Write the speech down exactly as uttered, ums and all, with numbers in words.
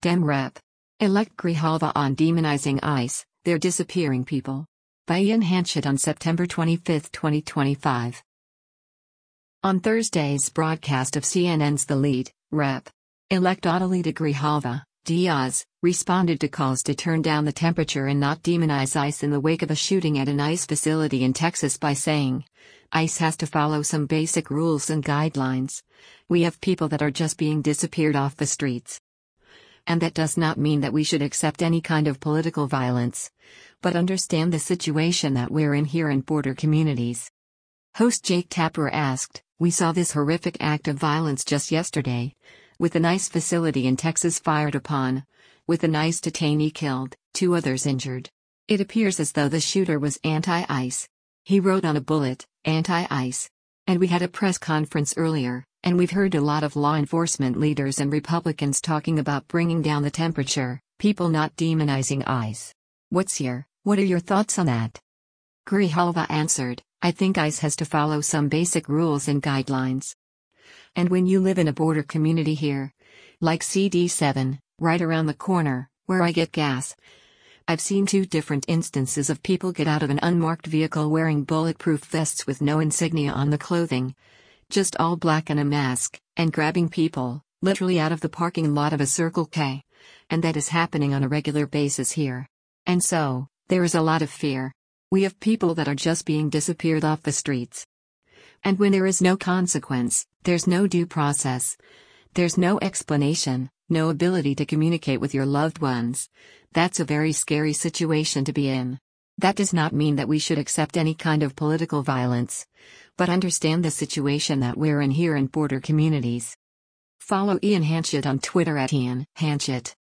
Dem Rep. Elect Grijalva on demonizing ICE, they're disappearing people. By Ian Hanchett on September twenty-fifth, twenty twenty-five. On Thursday's broadcast of C N N's The Lead, Rep. Elect Adelita Grijalva Diaz responded to calls to turn down the temperature and not demonize ICE in the wake of a shooting at an ICE facility in Texas by saying, ICE has to follow some basic rules and guidelines. We have people that are just being disappeared off the streets. And that does not mean that we should accept any kind of political violence, but understand the situation that we're in here in border communities. Host Jake Tapper asked, we saw this horrific act of violence just yesterday, with an ICE facility in Texas fired upon, with an ICE detainee killed, two others injured. It appears as though the shooter was anti-ICE. He wrote on a bullet, anti-ICE. And we had a press conference earlier, and we've heard a lot of law enforcement leaders and Republicans talking about bringing down the temperature, people not demonizing ICE. What's your, what are your thoughts on that? Grijalva answered, I think ICE has to follow some basic rules and guidelines. And when you live in a border community here, like C D seven, right around the corner, where I get gas, I've seen two different instances of people get out of an unmarked vehicle wearing bulletproof vests with no insignia on the clothing, just all black and a mask, and grabbing people, literally out of the parking lot of a Circle K. And that is happening on a regular basis here. And so, there is a lot of fear. We have people that are just being disappeared off the streets. And when there is no consequence, there's no due process. There's no explanation, no ability to communicate with your loved ones. That's a very scary situation to be in. That does not mean that we should accept any kind of political violence, but understand the situation that we're in here in border communities. Follow Ian Hanchett on Twitter at Ian Hanchett.